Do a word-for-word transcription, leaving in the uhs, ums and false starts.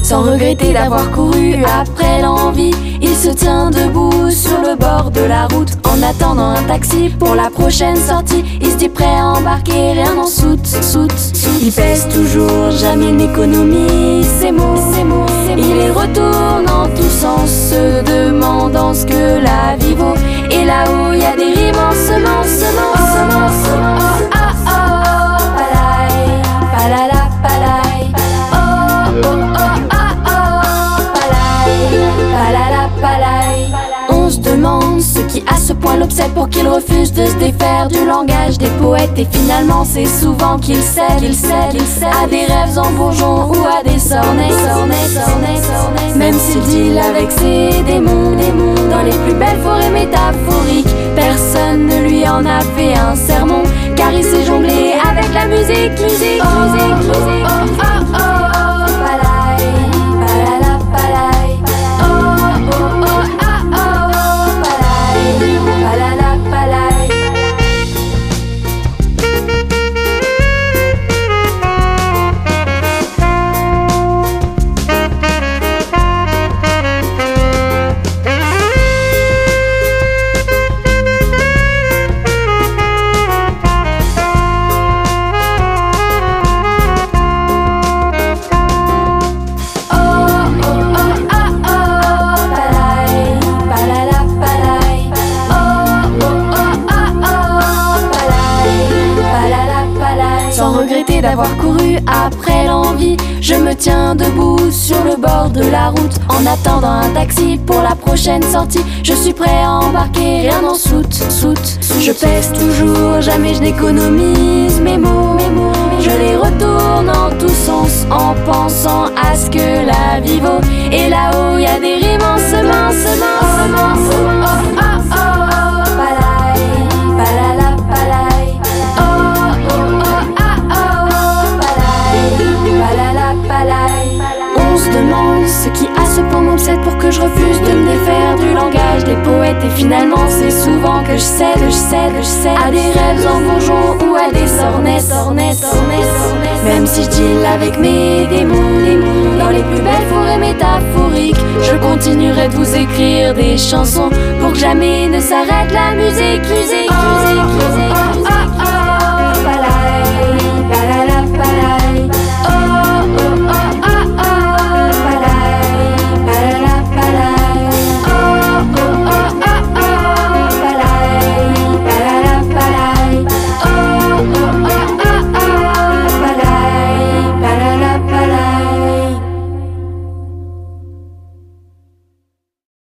Sans regretter d'avoir couru après l'envie, il se tient debout sur le bord de la route en attendant un taxi pour la prochaine sortie. Il se dit prêt à embarquer, rien en soute, soute, soute. Il pèse toujours, jamais n'économise ses mots, ses mots, ses mots. Il les retourne en tous sens, se demandant ce que la vie vaut. Et là-haut y a des rimes en semence, semence, semence, semence. Oh, ah, oh, palai, palala, palai. Oh, oh, oh, ah, oh, palai, palala, palai. On se demande ce qui à ce point l'obsède pour qu'il refuse de se défaire du langage des poètes. Et finalement c'est souvent qu'il cède, il cède, il cède à des rêves en bourgeon ou à des sornettes, sornettes, sornettes, sornettes. Même s'il deal avec ses démons, démons dans les plus belles forêts métaphoriques, personne ne lui en a fait un sermon, car il s'est jonglé avec la musique, musique, oh, musique, musique. Oh, oh, oh, oh, palai, palala, palai. Oh, oh, oh, ah, oh, palai, palala, palai. Sans regretter d'avoir couru après l'envie, je me tiens debout sur le bord de la route en attendant un taxi pour la prochaine sortie. Je suis prêt à embarquer, rien n'en soute, soute. Je pèse toujours, jamais je n'économise mes mots, mes mots. Je les retourne en tous sens en pensant à ce que la vie vaut. Et là-haut y a des rimes en semence, semence, semence. Oh, oh, oh, oh, palai, palala, palai. Oh, oh, oh, ah, oh, palai, palala, palai. On se demande ce qui à ce point m'obsède pour que je refuse de me défaire du langage des poètes. Et finalement c'est souvent que je cède, je cède, je cède à des rêves en bourgeon ou à des sornettes, sornettes, sornettes, sornettes. Même si je deal avec mes démons, démons dans les plus belles forêts métaphoriques, je continuerai de vous écrire des chansons pour que jamais ne s'arrête la musique, musique, musique, musique.